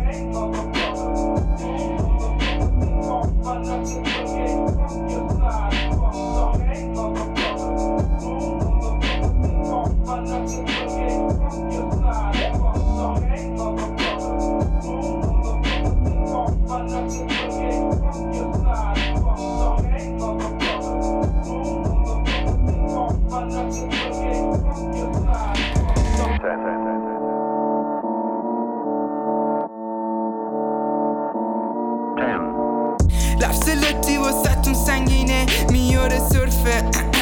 لفظ لطی واسه‌تون سنگینه میاره سرفه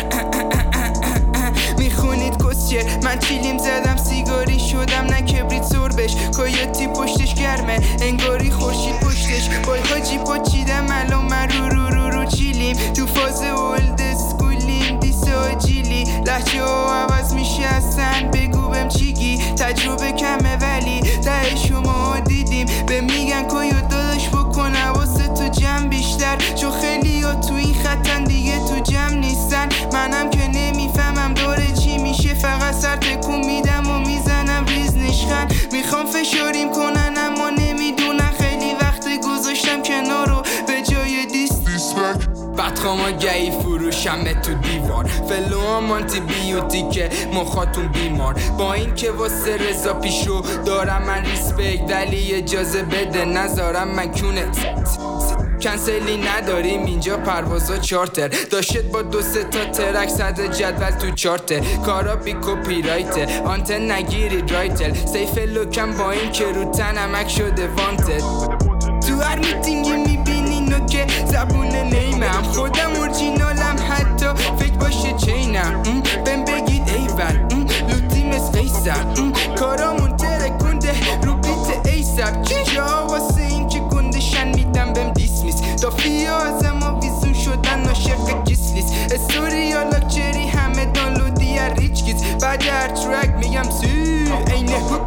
میخونید کسچه من چیلیم زدم سیگاری شدم نه کبریت سربش کایاتی پشتش گرمه انگاری خورشید پشتش بای حاجی پاچیدم الان من رو چیلیم تو فاز اولد اسکولیم دیسه آجیلی لحجه ها عوض میشه اصلا بگو بهم چیگی تجربه کمه ولی ته شما دیدیم به میگن کایو داداش بکن حواست تو جمع بیشتر چون خیلی ها تو این خطن دیگه تو جمع نیستن منم که نمیفهمم داره چی میشه فقط سر تکون میدم و میزنم ریز نشخن میخوام فشاریم کنن اما نمیدونن خیلی وقت گذاشتم کنار رو به جای دیسپک بدخواما گهی فروشم تو دیوار فلو هم آنتی بیوتیکه مخاتون بیمار با این که واسه رضا پیشو دارم من ریسپکت ولی اجازه بده نذارم من کونت کنسلی نداریم اینجا پروازا چارتر داشت با 2-3 تا ترک صد جدول تو چارته کارا بی کپی رایته آنتن نگیرید رایتل سیف لوکم با این که رو تنمک شده وانتد تو هر میتینگی میبینی نوکه زبون نیمم خودم اورجینالم حتی فکر باشه چینم بهم بگید ایول لوتی مثل قیصر کارامون ترکونده رو بیت ایسب چجا واسه این که گندشن میدم بهم دیسمیس دافیا از اما ویزون شدن عاشق جسلیس استوریا لاکچری همه دانلودی ریچ کیز بعد هر ترک میگم سو اینه